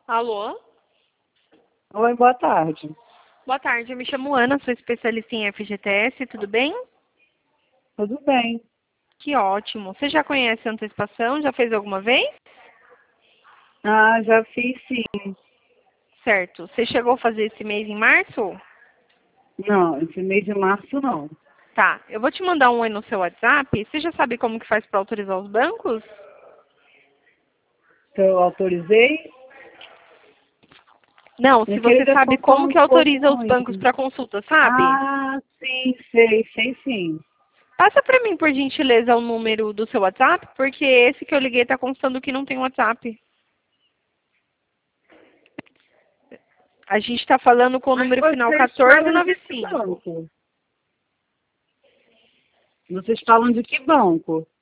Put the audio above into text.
Alô? Oi, boa tarde. Boa tarde, eu me chamo Ana, sou especialista em FGTS, tudo bem? Tudo bem? Que ótimo. Você já conhece a antecipação? Já fez alguma vez? Ah, já fiz sim. Certo. Você chegou a fazer esse mês em março? Não, esse mês de março não. Tá. Eu vou te mandar um oi no seu WhatsApp. Você já sabe como que faz para autorizar os bancos? Eu autorizei. Não, se Eu queria você ver sabe como que autoriza os confirmações. bancos para consulta, sabe? Ah, sim, sei sim. Passa para mim, por gentileza, o número do seu WhatsApp, porque esse que eu liguei está constando que não tem WhatsApp. A gente está falando com o Mas número final vocês falam de que 1495. banco? Vocês falam de que banco?